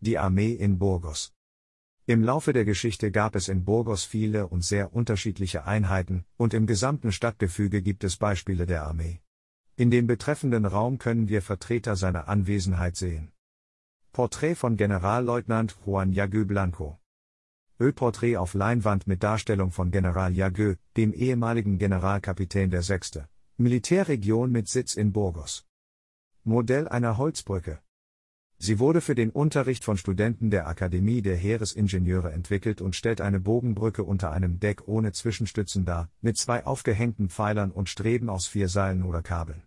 Die Armee in Burgos. Im Laufe der Geschichte gab es in Burgos viele und sehr unterschiedliche Einheiten, und im gesamten Stadtgefüge gibt es Beispiele der Armee. In dem betreffenden Raum können wir Vertreter seiner Anwesenheit sehen. Porträt von Generalleutnant Juan Yagué Blanco. Ölporträt auf Leinwand mit Darstellung von General Yagué, dem ehemaligen Generalkapitän der 6. Militärregion mit Sitz in Burgos. Modell einer Holzbrücke. Sie wurde für den Unterricht von Studenten der Akademie der Heeresingenieure entwickelt und stellt eine Bogenbrücke unter einem Deck ohne Zwischenstützen dar, mit 2 aufgehängten Pfeilern und Streben aus 4 Seilen oder Kabeln.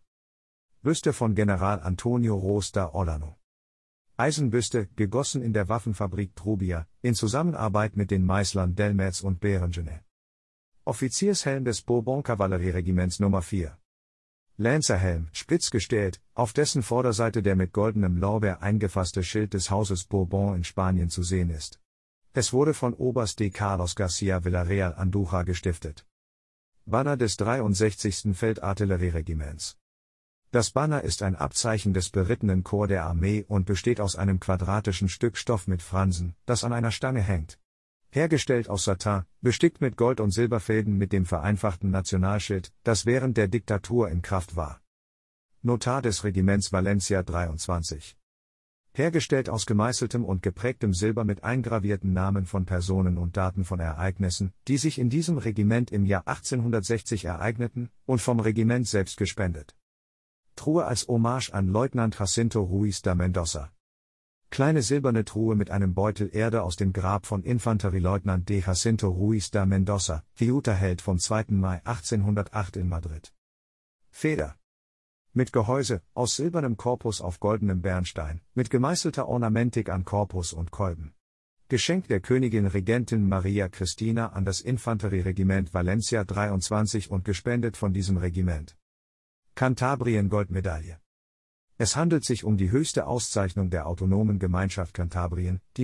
Büste von General Antonio Ros da Olano. Eisenbüste, gegossen in der Waffenfabrik Trubia, in Zusammenarbeit mit den Meißlern Delmetz und Berengenet. Offiziershelm des Bourbon-Kavallerieregiments Nummer 4. Lancerhelm, spitz gestellt, auf dessen Vorderseite der mit goldenem Lorbeer eingefasste Schild des Hauses Bourbon in Spanien zu sehen ist. Es wurde von Oberst D. Carlos García Villarreal Andújar gestiftet. Banner des 63. Feldartillerieregiments. Das Banner ist ein Abzeichen des berittenen Korps der Armee und besteht aus einem quadratischen Stück Stoff mit Fransen, das an einer Stange hängt. Hergestellt aus Satin, bestickt mit Gold- und Silberfäden mit dem vereinfachten Nationalschild, das während der Diktatur in Kraft war. Notar des Regiments Valencia 23. Hergestellt aus gemeißeltem und geprägtem Silber mit eingravierten Namen von Personen und Daten von Ereignissen, die sich in diesem Regiment im Jahr 1860 ereigneten, und vom Regiment selbst gespendet. Truhe als Hommage an Leutnant Jacinto Ruiz da Mendoza. Kleine silberne Truhe mit einem Beutel Erde aus dem Grab von Infanterieleutnant D. Jacinto Ruiz da Mendoza, Ceuta-Held vom 2. Mai 1808 in Madrid. Feder. Mit Gehäuse, aus silbernem Korpus auf goldenem Bernstein, mit gemeißelter Ornamentik an Korpus und Kolben. Geschenk der Königin Regentin Maria Cristina an das Infanterieregiment Valencia 23 und gespendet von diesem Regiment. Kantabrien-Goldmedaille. Es handelt sich um die höchste Auszeichnung der Autonomen Gemeinschaft Kantabrien, die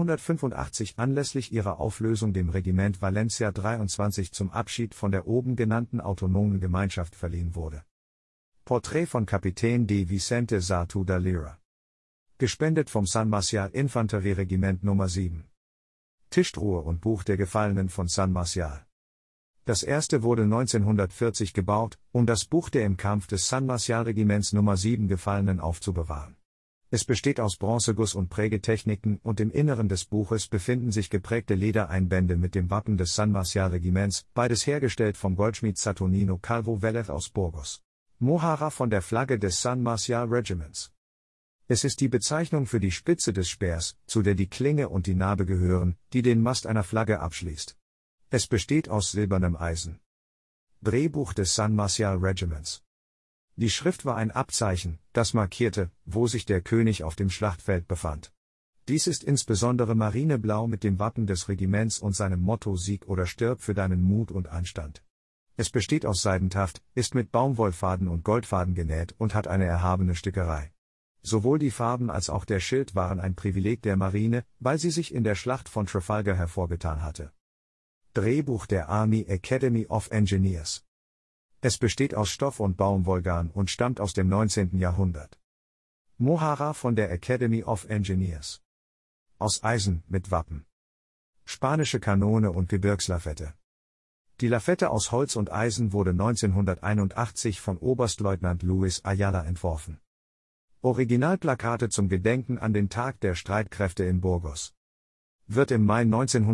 1985 anlässlich ihrer Auflösung dem Regiment Valencia 23 zum Abschied von der oben genannten Autonomen Gemeinschaft verliehen wurde. Porträt von Kapitän D. Vicente Sartu da Lira. Gespendet vom San Marcial Infanterieregiment Nummer 7. Tischtruhe und Buch der Gefallenen von San Marcial. Das erste wurde 1940 gebaut, um das Buch der im Kampf des San Marcial Regiments Nummer 7 Gefallenen aufzubewahren. Es besteht aus Bronzeguss und Prägetechniken und im Inneren des Buches befinden sich geprägte Ledereinbände mit dem Wappen des San Marcial Regiments, beides hergestellt vom Goldschmied Saturnino Calvo Vélez aus Burgos. Mohara von der Flagge des San Marcial Regiments. Es ist die Bezeichnung für die Spitze des Speers, zu der die Klinge und die Narbe gehören, die den Mast einer Flagge abschließt. Es besteht aus silbernem Eisen. Drehbuch des San Marcial Regiments. Die Schrift war ein Abzeichen, das markierte, wo sich der König auf dem Schlachtfeld befand. Dies ist insbesondere marineblau mit dem Wappen des Regiments und seinem Motto Sieg oder stirb für deinen Mut und Anstand. Es besteht aus Seidentaft, ist mit Baumwollfaden und Goldfaden genäht und hat eine erhabene Stickerei. Sowohl die Farben als auch der Schild waren ein Privileg der Marine, weil sie sich in der Schlacht von Trafalgar hervorgetan hatte. Drehbuch der Army Academy of Engineers. Es besteht aus Stoff und Baumwollgarn und stammt aus dem 19. Jahrhundert. Mohara von der Academy of Engineers. Aus Eisen, mit Wappen. Spanische Kanone und Gebirgslafette. Die Lafette aus Holz und Eisen wurde 1981 von Oberstleutnant Luis Ayala entworfen. Originalplakate zum Gedenken an den Tag der Streitkräfte in Burgos. Wird im Mai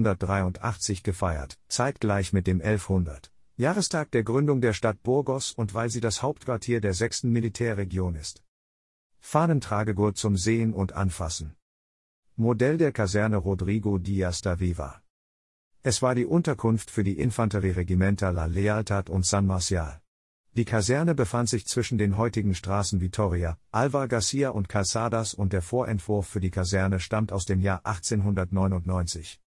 1983 gefeiert, zeitgleich mit dem 1100. Jahrestag der Gründung der Stadt Burgos und weil sie das Hauptquartier der 6. Militärregion ist. Fahnentragegurt zum Sehen und Anfassen. Modell der Kaserne Rodrigo Díaz da Viva. Es war die Unterkunft für die Infanterieregimenter La Lealtad und San Marcial. Die Kaserne befand sich zwischen den heutigen Straßen Vitoria, Alvar Garcia und Calzadas und der Vorentwurf für die Kaserne stammt aus dem Jahr 1899.